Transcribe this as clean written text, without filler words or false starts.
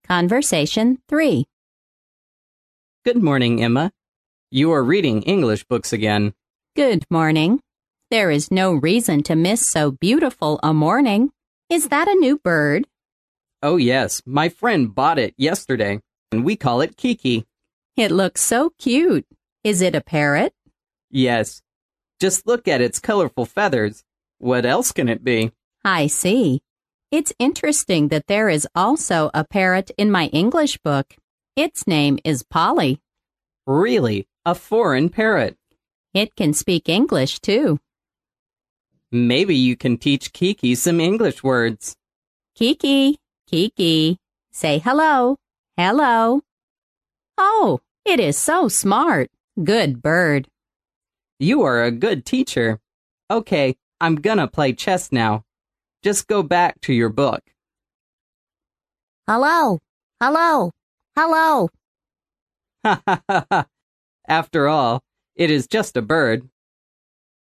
Conversation 3. Good morning, Emma. You are reading English books again. Good morning. There is no reason to miss so beautiful a morning. Is that a new bird? Oh, yes. My friend bought it yesterday, and we call it Kiki. It looks so cute. Is it a parrot? Yes. Just look at its colorful feathers. What else can it be? I see. It's interesting that there is also a parrot in my English book. Its name is Polly. Really? A foreign parrot? It can speak English, too. Maybe you can teach Kiki some English words. Kiki, Kiki, say hello, hello. Oh, it is so smart. Good bird. You are a good teacher. Okay, I'm gonna play chess now. Just go back to your book. Hello, hello, hello. Ha ha ha ha. After all, it is just a bird.